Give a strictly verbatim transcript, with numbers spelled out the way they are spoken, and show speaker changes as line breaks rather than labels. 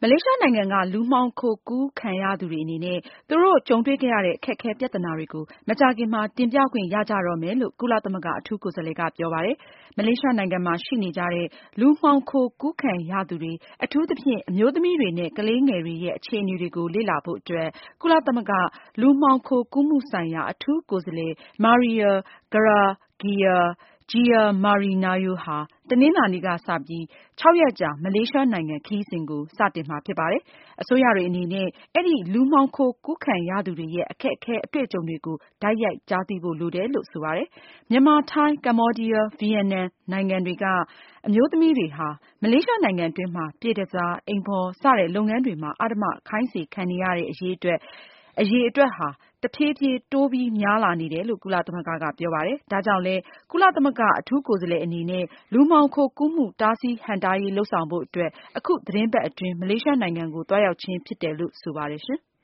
မလေးရှားနိုင်ငံက လူမှောင်ခိုကူးခံရသူတွေအနေနဲ့ သူတို့ကြုံတွေ့ခဲ့ရတဲ့ အခက်အခဲပြဿနာတွေကို မကြာခင်မှာ တင်ပြခွင့်ရကြတော့မယ်လို့ ကုလသမဂ္ဂအထူးကိုယ်စားလှယ်ကပြောပါတယ်။ မလေးရှားနိုင်ငံမှာရှိနေကြတဲ့ လူမှောင်ခိုကူးခံရသူတွေ အထူးသဖြင့် အမျိုးသမီးတွေနဲ့ ကလေးငယ်တွေရဲ့ အခြေအနေတွေကို လေ့လာဖို့အတွက် ကုလသမဂ္ဂ လူမှောင်ခိုကူးမှုဆိုင်ရာ အထူးကိုယ်စားလှယ် Maria Garaghia Jia-Marinayo ဟာ တနင်္လာနေ့ကစပြီး ခြောက်ရက်ကြာ မလေးရှားနိုင်ငံခရီးစဉ်ကို စတင်မှာဖြစ်ပါတယ်။ အစိုးရတွေအနေနဲ့ အဲဒီလူမှောင်ခိုကူးခံရသူတွေရဲ့ အခက်အခဲအတွေ့အကြုံတွေကို တိုက်ရိုက်ကြားသိဖို့လိုတယ်လို့ ဆိုပါတယ်။ မြန်မာ၊ ထိုင်း၊ ကမ္ဘောဒီးယား၊ ဗီယက်နမ်နိုင်ငံတွေက အမျိုးသမီးတွေဟာ မလေးရှားနိုင်ငံတွင်းမှာ ပြည့်တန်ဆာ၊ အိမ်ဖော် စတဲ့လုပ်ငန်းတွေမှာ အဓမ္မခိုင်းစေခံနေရတဲ့ အရေအတွက်ဟာ တဖြည်းဖြည်းတိုးပြီးများလာနေတယ်လို့ ကုလသမဂ္ဂကပြောပါတယ်။ ဒါကြောင့်လည်း ကုလသမဂ္ဂအထူးကိုယ်စားလှယ်အနေနဲ့ လူမှောင်ခိုကူးမှု တားဆီးဟန့်တားရေးလုပ်ဆောင်ဖို့အတွက် အခုသီတင်းပတ်အတွင်း မလေးရှားနိုင်ငံကို သွားရောက်ခြင်းဖြစ်တယ်လို့ ဆိုပါတယ်ရှင်။